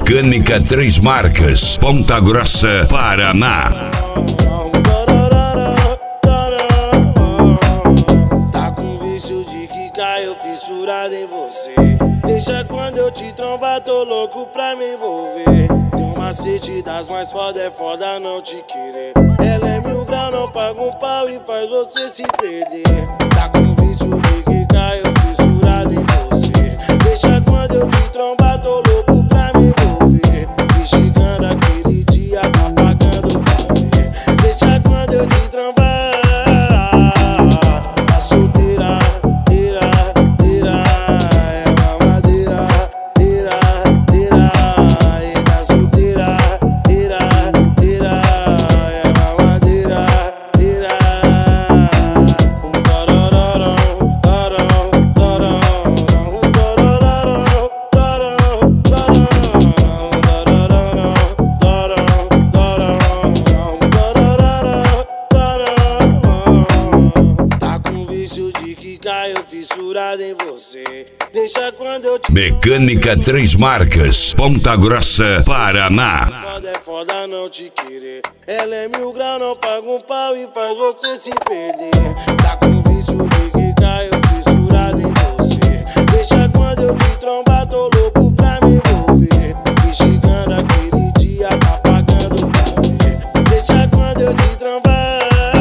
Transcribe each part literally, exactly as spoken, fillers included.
Mecânica Três Marcas, Ponta Grossa, Paraná. Tá com vício de que caiu fissurado em você. Deixa quando eu te trombar, tô louco pra me envolver. Tem um macete das mais foda, é foda não te querer. Ela é mil grau, não paga um pau e faz você se perder. Tá com vício de que caiu fissurado em você. Deixa quando eu te trombar, tô louco pra me envolver. Me chegando aquele dia, tá pagando pra ver. Deixa quando eu te trombar, tá solteira, tira, tira, é mamadeira, tira, tira, e tá solteira, tira, tira, é mamadeira, tira. Um torororão, tororão, tororão, um torororão, tororão, tororão, torororão, tororão, tororão, um torororão, tororão. Tá com vício de que caiu fissurado em você. Deixa quando eu te Mecânica Três Marcas, Ponta Grossa, Paraná. foda é foda não te querer. Ela é mil grau, não paga um pau e faz você se perder. Tá com vício de que caiu fissurado em você. Deixa quando eu te trombar, tô louco pra me envolver. Me chegando aquele dia, tá pagando pra ver. Deixa quando eu te trombar,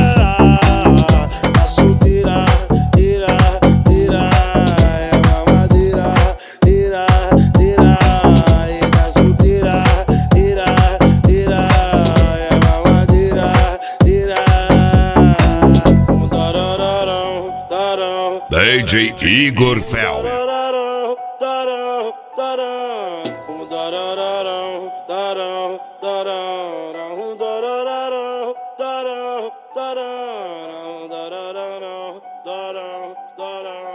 tá solteira, tira, tira, é mamadeira, tira, tira, e tá solteira, tira, tira, é mamadeira, tira. Um torororão, tororão, D J Igor Fel. torororão, tororão, tororão. Um torororão, tororão, tororão, um torororão, tororão, tororão, torororão, tororão, tororão.